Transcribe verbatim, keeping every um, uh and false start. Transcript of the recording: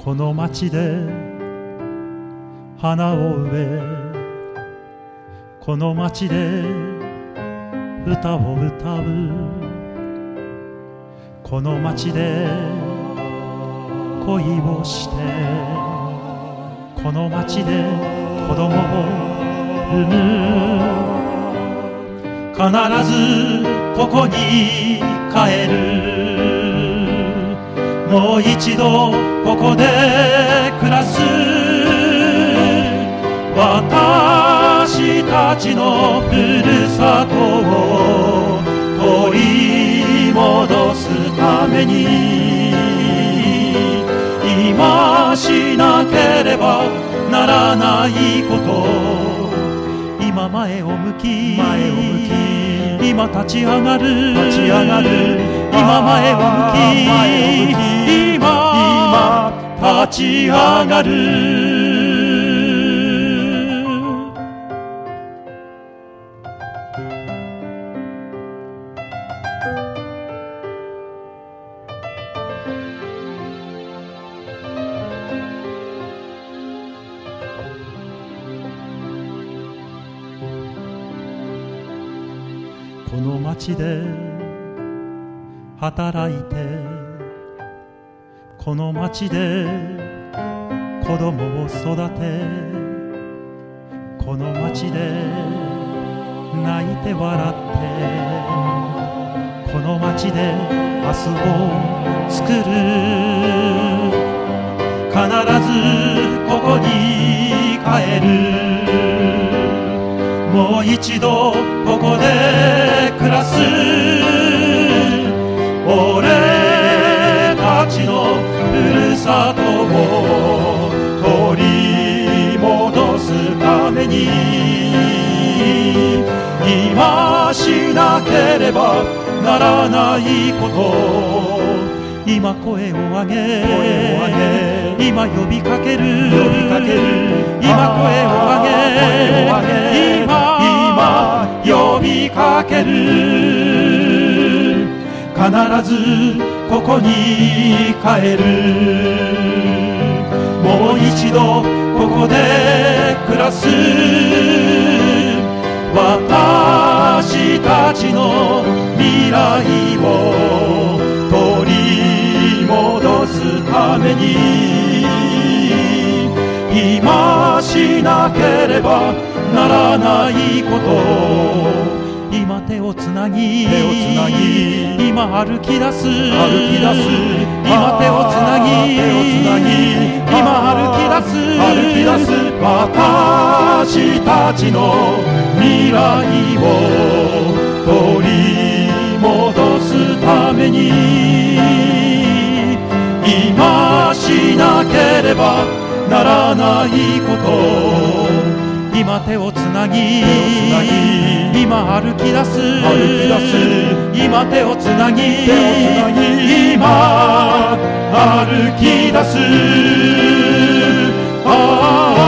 この街で花を植え、この街で歌を歌う、この街で恋をして、この街で子供を産む。必ずここに帰る。もう一度ここで暮らす。私たちのふるさとを取り戻すために、今しなければならないこと、今前を向き、前を向き、今立ち上がる、立ち上がる、今前を向き、前を向き、今、今立ち上がる。この街で働いて、この街で子供を育て、この街で泣いて笑って、この街で明日を作る。必ずここに帰る。もう一度ここで暮らす。俺たちのふるさとを取り戻すために、今しなければならないこと、今声を上げ、声を上げ、今呼びかける、呼びかける、今声を上げ、声を上げ、今、今呼びかける。必ずここに帰る。もう一度ここで暮らす。私たちの未来を取り戻すために、今しなければならないこと、今手をつなぎ、手をつなぎ、今歩き出す、歩き出す、今手をつなぎ、手をつなぎ、今歩き出す、歩き出す。私たちの未来を取り戻すために、今しなければならないこと、今手をつなぎ、今歩き出す、歩き出す、今手をつなぎ、手をつなぎ、今歩き出す。ああ